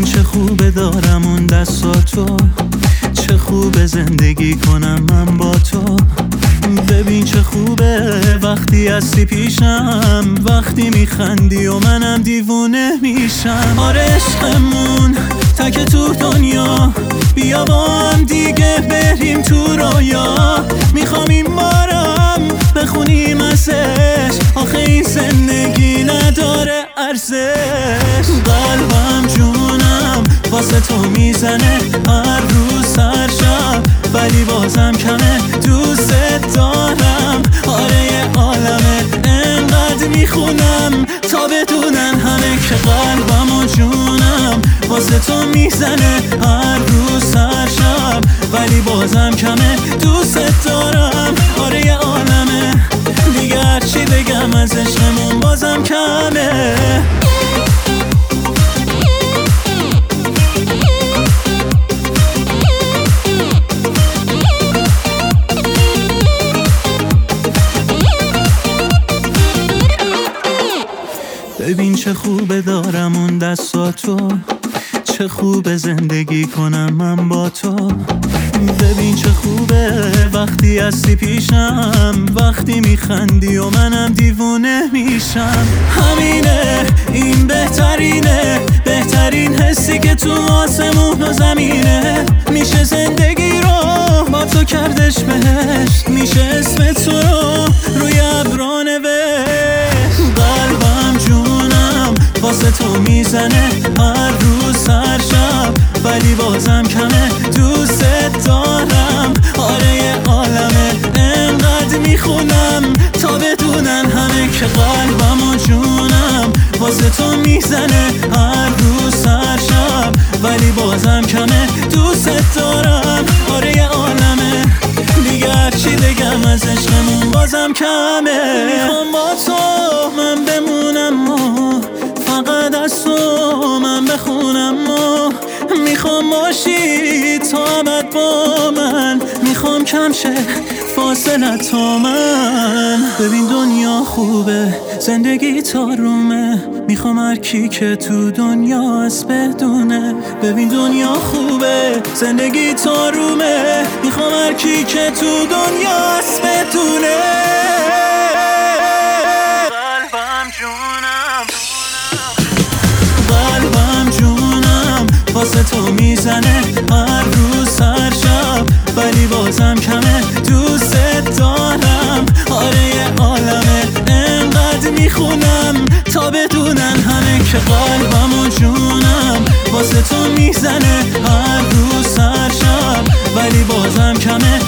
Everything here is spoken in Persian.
ببین چه خوبه دارم اون دستاتو، چه خوبه زندگی کنم من با تو. ببین چه خوبه وقتی هستی پیشم، وقتی میخندی و منم دیوونه میشم. آره عشقمون تک تو دنیا، بیا با هم دیگه بریم تو رویا. میخوام این بارم بخونیم ازش، آخه این زندگی نداره ارزش. قلبم جونم واسه تو میزنه هر روز هر شب، ولی بازم کمه دوست دارم. آره یه عالمه انقدر میخونم تا بدونن همه که قلبم و جونم واسه تو میزنه هر روز هر شب، ولی بازم کمه دوست دارم. آره یه عالمه دیگه هرچی بگم از عشقمون بازم کمه. ببین چه خوبه دارم اون دستاتو، چه خوبه زندگی کنم من با تو. ببین چه خوبه وقتی هستی پیشم، وقتی میخندی و منم دیوونه میشم. همینه این بهترینه، بهترین حسی که تو آسمون و زمینه. میشه زندگی رو با تو کردش بهشت، میشه اسم تو رو روی ابرا نوشت. قلبم جونم واسه تو میزنه هر روز هر شب، ولی بازم کمه دوست دارم. آره یه عالمه انقدر میخونم تا بدونن همه که قلبم و جونم واسه تو میزنه هر روز هر شب، ولی بازم کمه دوست دارم. آره یه عالمه دیگه هرچی بگم از عشقمون بازم کمه. میخوام با تو من بمونم و فقط از تو من بخونم و میخوام باشی تا ابد با من، میخوام کم شه فاصله تا من. ببین دنیا خوبه زندگی تارومه، میخوام هر کی که تو دنیا هست بدونه. ببین دنیا خوبه زندگی تارومه، میخوام هر کی که تو دنیا هست بدونه. قلبم جونم، قلبم جونم واسه تو میزنه هر روز هر شب، ولی بازم کمه دوست دارم. آره یه عالمه انقدر میخونم تا بدونن همه که قلبم و جونم واسه تو میزنه هر روز هر شب، ولی بازم کمه